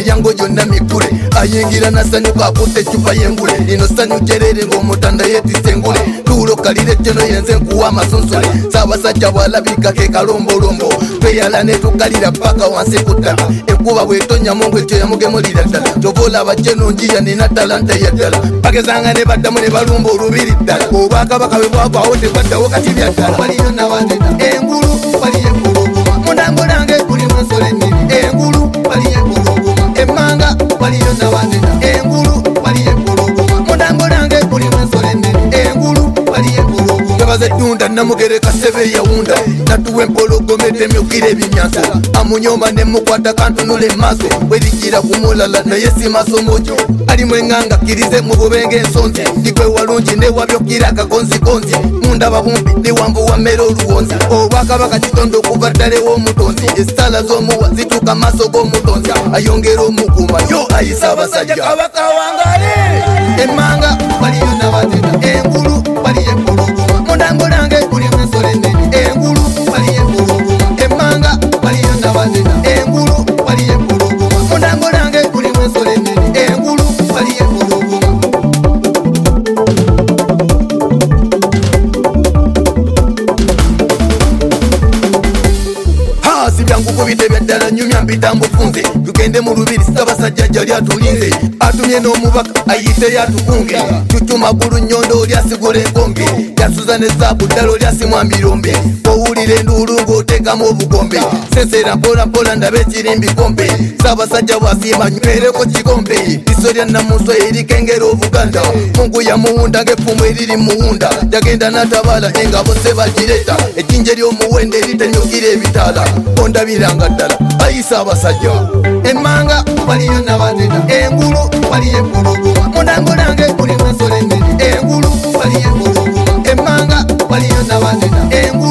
emiryango gyonna mikule ayingira nasanyuka akutte ecupa y'engule lino ssanyu jerere ng'omutanda yeetisse engule tuulo kalire teno yenze nkuwa amasunsule saabasajja bw'alabika ke kalombolombo tweyala ne tukalira paka wansi ku ttaka enkuba bw'etonyamu ng'ekyo yamugemulira ddala kyova olaba jeno njiya nina talanta ya ddala bagezanga ne baddamu ne balumba olubiri ddala obwakabaka bwe bwagwawo tebwaddawo kati bya ddala waliyo nawandeta engulu waliyo empologoma mundangolange kulimu ensolo ennene engulu waliyo empologoma emmanga waliyo nawandeta engulu waliyo empologoma mundangolange kulimu ensolo ennene engulu waliyo empologoma gabaze ddunda namugereka sebe yawunda natuwa empologoma etemyukira ebimyanso amunyoma ne mukwata kantunula emmaaso bwerikira ku mulala naye si masomojo alimu enganga kirize mu bubenge ensonzi ndikwe walungi newabyokira akakonzikonzi mundaba bumbi ndiwambuwa mmere oluwonzi obwakabaka kitondo okuva ddale w'omutonzi essala z'omuwa zituuka maaso g'omutonzi ayongera omukuma yo ayisa abasajja kabaka wangale emmanga waliyo nabateta engulu waliyo empologoma mundangolange kulimu ensolo ennene engulu waliyo empologoma emmanga waliyo nabateta engulu waliyo empologoma mundangolange kulimu ensolo ennene engulu waliyo empologoma sibyangu kubitebya ddala nyumya mpita mbufunze tugende mu lubiri ssaabasajja jjali atulinze atumye n'omubaka ayite yatukunge tucuma gulu nnyondo oli asigula enkombe yasuza ne saabu ddala oli asimwambirombe owulira enduulu ng'oteekamu obugombe sensera mpolampola ndaba ekirimbi kombe ssaabasajja bw'asiima nywereko kikombe liso lya namuswa erikengera obuganda mungu yamuwunda ng'effumu eriri muwunda yagenda n'atabaala engabo se bagireeta ejjinja ery'omuwende eritenyukira ebitaala ondabiranga ddala ayisa abasajja emmanga waliyo nabateta engulu waliyo empologoma mundangolange kulimu ensolo ennene engulu waliyo empologoma emmanga waliyo nabateta engulu